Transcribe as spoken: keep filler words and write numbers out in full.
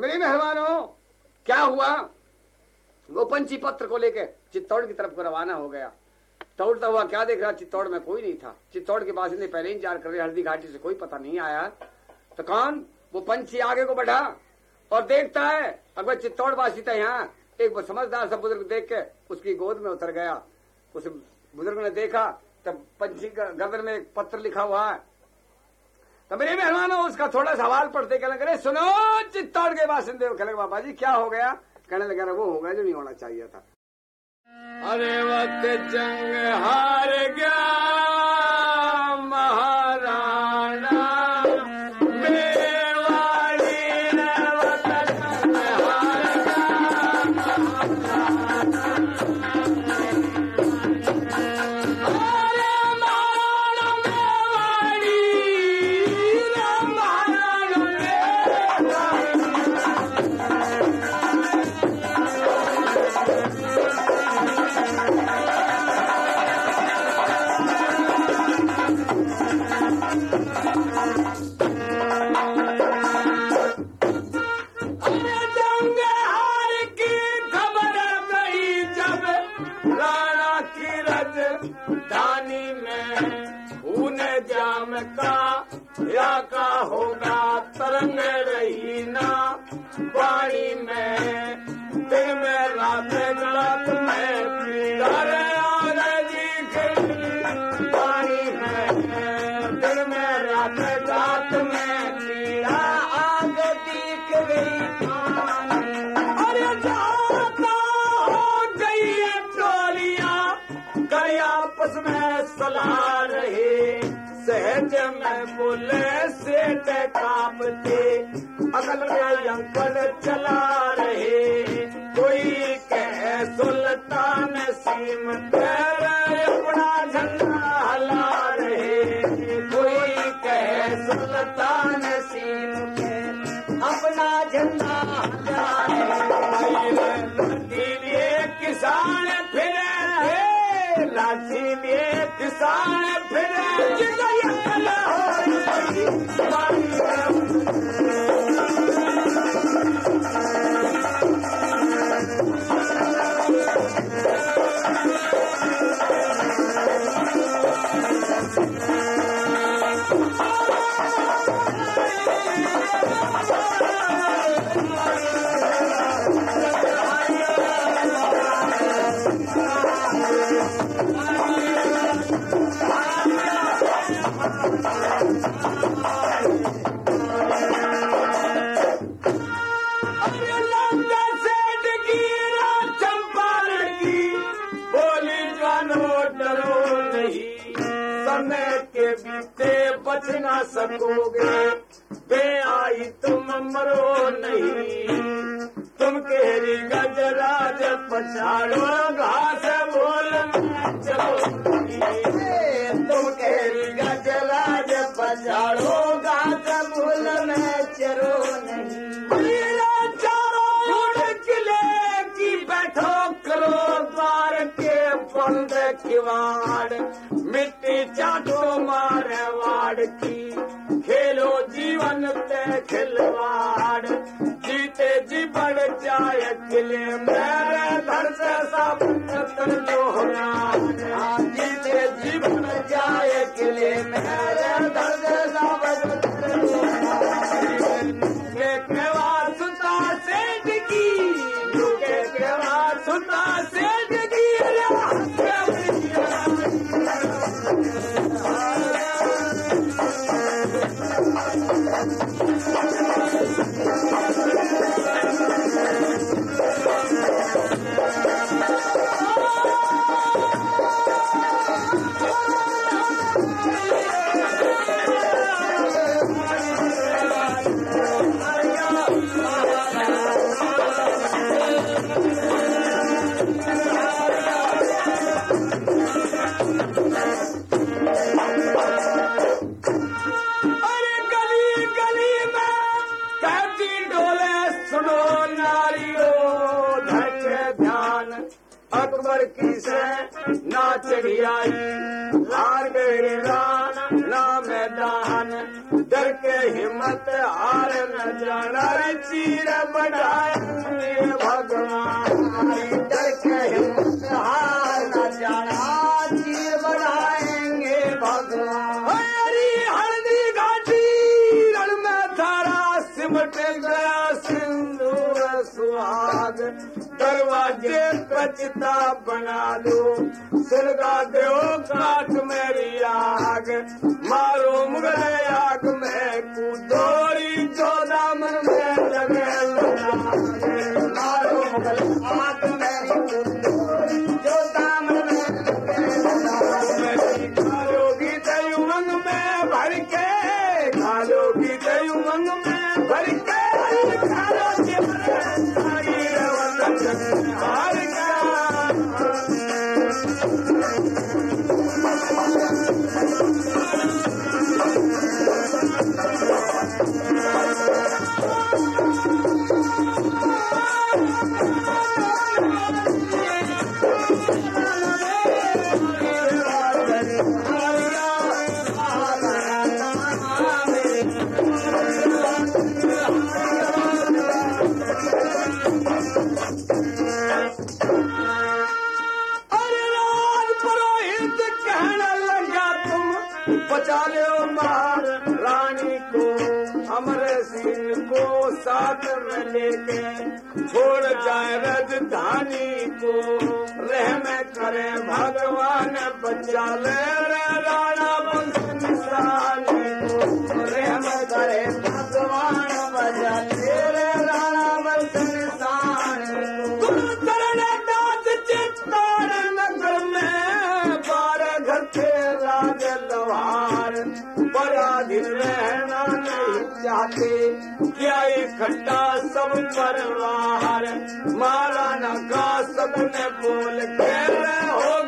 मेरे मेहमानों, क्या हुआ? वो पंछी पत्र को लेकर चित्तौड़ की तरफ को रवाना हो गया। दौड़ता हुआ क्या देख रहा, चित्तौड़ में कोई नहीं था। चित्तौड़ के बासिंदे पहले ही इंतजार कर रहे, हल्दी घाटी से कोई पता नहीं आया। तो कौन? वो पंछी आगे को बढ़ा और देखता है अगर चित्तौड़ वासी था यहाँ। एक समझदार सा बुजुर्ग देख के उसकी गोद में उतर गया। उस बुजुर्ग ने देखा तब पंछी का गर्दन में एक पत्र लिखा हुआ है। तो मेरे मेहमानों, उसका थोड़ा सवाल पढ़ते कहने लगे, सुनो चित्तौड़ के बासिंदे। कहने बाबा जी क्या हो गया? कहने लगा वो हो गया जो नहीं होना चाहिए था। अरे वक्त जंग हार गया महाराणा मेवाड़ी ने, वक्त जंग हार गया महाराणा। अरे महाराणा मेवाड़ी रे महाराणा या का होगा तरंग रही ना पानी में, दिन में रात रात में तारे आगे जी पानी में, दिन में रात रात में पीड़ा आग दिख गई। अरे जाता हो गई टोलियां गई आपस में सलाह रहे, सहज में बोले सेठ कांपते अकल में अंकल चला रहे। कोई कहे सुल्तान सीम पर अपना झंडा हला रहे, कोई कहे सुल्तान सीम पे अपना झंडा हला रहे। लाठी लिए किसान फिरे, लाठी लिए किसान फिरे, बच ना सकोगे बे आई तुम मरो नहीं। तुम केरी गजराज पछाड़ो घास बोल चलो, तुम केरी गजराज पछाड़ो घास बोल में चलो नहीं। चारों किले की बैठो करो द्वार के बंद किवाड़, मिट्टी चाटो मारे वाड़ की खेलो जीवन ते खिलवाड़। जीते जी बढ़ जाए किले मेरे धर से सब जो होना, जीते जी बढ़ जाए किले मेरे धर से सब के वासुता सेठ की, के वासुता सेठ की। अकबर की से ना चढ़ियाई हार गए रान ना मैदान, डर के के हिम्मत हार न जाना रे चीर बढ़ाएंगे भगवान डर के हिम्मत हार न जाना चीर बढ़ाएंगे भगवान हरी हल्दी घाटी रण में थारा सिमट गया सिंदूर सुहाग दरवाजे कचता बना दो सिरगा दो काट मेरी आग मारो मुगल आग में कूदोरी चौदह मन में लगे मारो मुगल आग में कूदोरी चौदह मन में खालोगी दई उमंग में भर के खालोगी दई उमंग में भर के खालोगी हार का बचा लो मार रानी को अमर सिंह को साथ में लेके छोड़ जाए राजधानी को रहम करे भगवान बचा ले रे राणा बंश निशानी को रहम करे भगवान बचा ले रे राणा बंश निशानी को तरने दास चित्तौड़ नगर में बारह घर के राज लवार पराधीन रहना नहीं चाहते क्या इकट्ठा सब परिवार मारा न का सबने बोल के हो